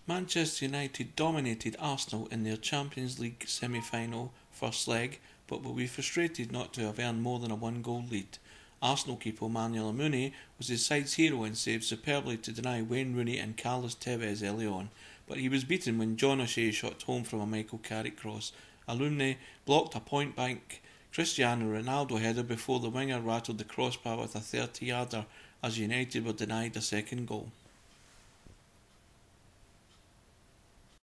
Manchester United dominated Arsenal in their Champions League semi-final first leg, but will be frustrated not to have earned more than a one-goal lead. Arsenal keeper Manuel Mooney was his side's hero and saved superbly to deny Wayne Rooney and Carlos Tevez early on, but he was beaten when John O'Shea shot home from a Michael Carrick cross. Alumni blocked a point-blank Cristiano Ronaldo header before the winger rattled the crossbar with a 30-yarder as United were denied a second goal.